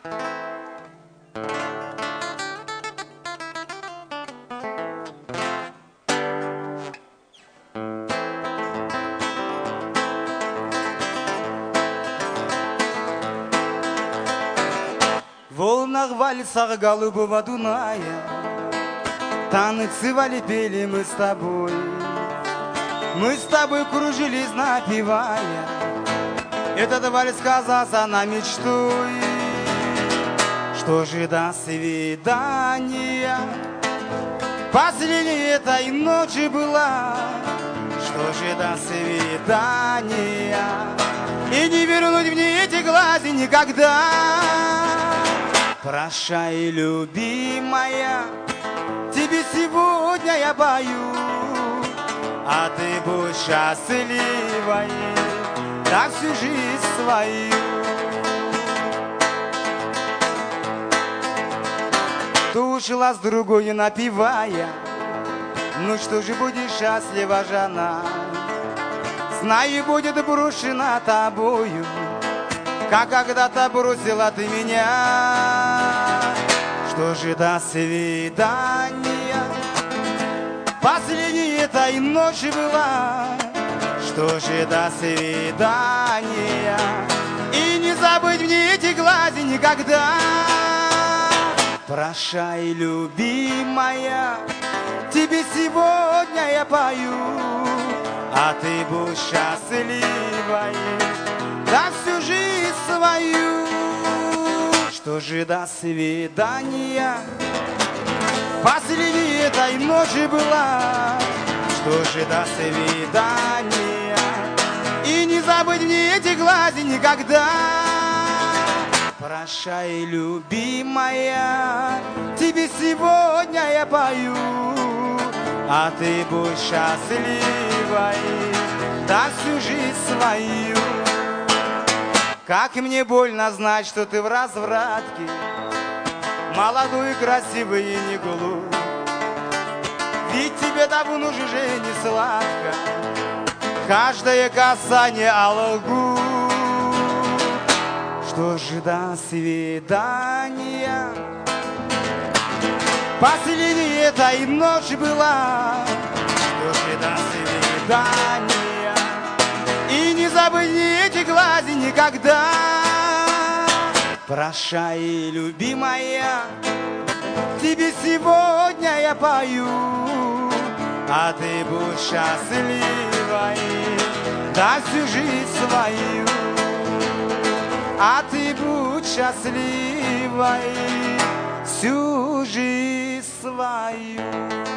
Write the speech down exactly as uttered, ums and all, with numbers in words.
В волнах вальсах голубого Дуная танцевали, пели мы с тобой. Мы с тобой кружились, напевая этот вальс казался нам мечтой. Что же до свидания последней этой ночи была? Что же до свидания и не вернуть мне эти глаза никогда? Прощай, любимая, тебе сегодня я пою, а ты будь счастливой, так всю жизнь свою. Ты ушла с другой, напевая, ну что же, будешь счастлива, жена, знай, будет брошена тобою, как когда-то бросила ты меня. Что же до свидания последней этой ночи была? Что же до свидания и не забыть мне эти глаза никогда? Прощай, любимая, тебе сегодня я пою, а ты будь счастливой, да всю жизнь свою. Что же до свидания последней этой ночи была? Что же до свидания и не забыть мне эти глаза никогда? Прощай, любимая, тебе сегодня я пою, а ты будь счастливой, да всю жизнь свою. Как мне больно знать, что ты в развратке, молодой, красивый и не глуп. Ведь тебе давно уже не сладко каждое касание алых губ. Что же до свидания последней этой ночи была? Что же до свидания и не забыть мне эти глаза никогда? Прощай, любимая, тебе сегодня я пою, а ты будь счастливой, да всю жизнь свою. А ты будь счастливой всю жизнь свою.